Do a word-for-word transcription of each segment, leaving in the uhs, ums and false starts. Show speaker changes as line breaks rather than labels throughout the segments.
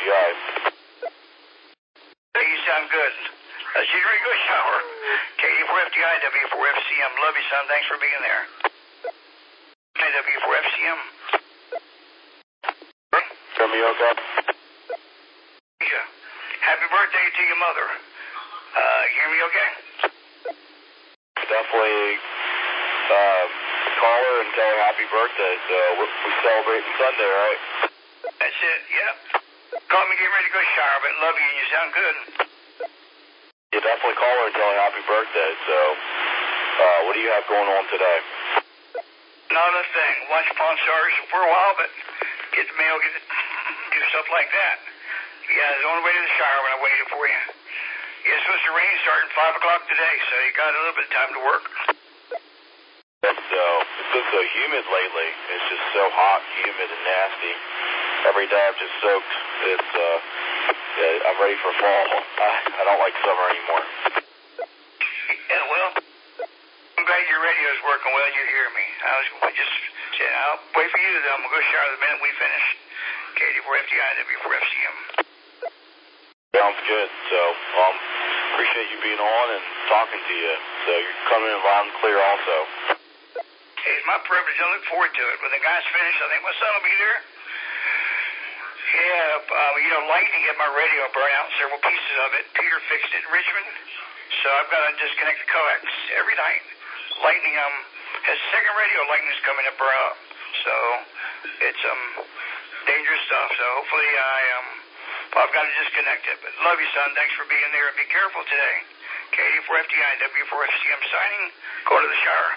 I.
Hey, you sound good. Uh, she's ready to go shower. K D four F D I, W four F C M. Love you, son. Thanks for being there. W four F C M.
Hear me okay?
Yeah. Happy birthday to your mother. Uh, you hear me okay?
Definitely uh, call her and tell her happy birthday. So we're, we're celebrating Sunday, right?
That's it, yep. Call me getting ready to go shower, but love you and you sound good.
Yeah, definitely call her and tell her happy birthday. So uh, what do you have going on today?
Not a thing. Watch Pawn Stars for a while, but get the mail, get the, do stuff like that. Yeah, I was on the way to the shower when I waited for you. Yeah, it's supposed to rain starting five o'clock today, so you got a little bit of time to work.
So it's been so humid lately. It's just so hot, humid, and nasty. Every day I've just soaked. It's uh, yeah, I'm ready for fall. I, I don't like summer anymore.
Yeah, well, I'm glad your radio is working well. You hear me. I was I just said I'll wait for you. Then I'm gonna go shower the minute we finish. K D four F D I, W four F C M.
Sounds good. So um, appreciate you being on and talking to you. So you're coming in loud and clear also.
It's my privilege. I look forward to it. When the guy's finished, I think my son will be there. Yeah, um, you know, lightning hit my radio, burned out several pieces of it. Peter fixed it in Richmond, so I've got to disconnect the coax every night. Lightning um has second radio lightning's coming to burn up, so it's um dangerous stuff. So hopefully I um well, I've got to disconnect it. But love you, son. Thanks for being there, and be careful today. K D four F D I, W four F C M signing. Go to the shower.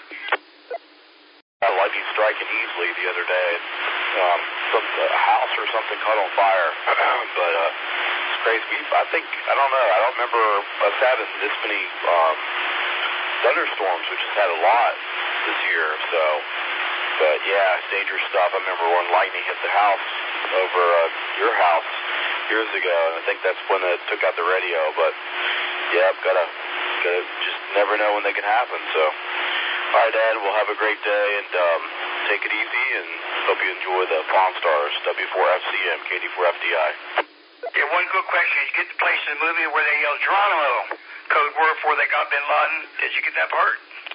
Uh, lightning striking easily the other day. Um, some a house or something caught on fire, but uh, it's crazy. We, I think I don't know. I don't remember us having this many um, thunderstorms. We just had a lot this year. So, but yeah, it's dangerous stuff. I remember when lightning hit the house over uh, your house years ago, and I think that's when it took out the radio. But yeah, gotta gotta just never know when they can happen. So. All right, Dad, we'll have a great day, and um, take it easy, and hope you enjoy the Pawn Stars, W four F C M, K D four F D I.
Yeah, one good question. Did you get the place in the movie where they yelled Geronimo, code word before they got Bin Laden? Did you get that part?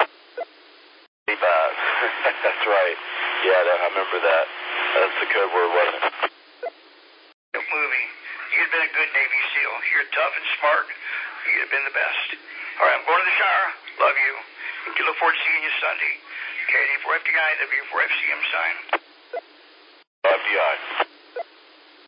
Hey, Baz. That's right. Yeah, that, I remember that. That's the code word, wasn't it?
The movie. You'd been a good Navy SEAL. You're tough and smart. You'd have been the best. All right, I'm going to the shower. Love you. You look forward to seeing you Sunday. K D four F D I, W four F C M sign.
F D I.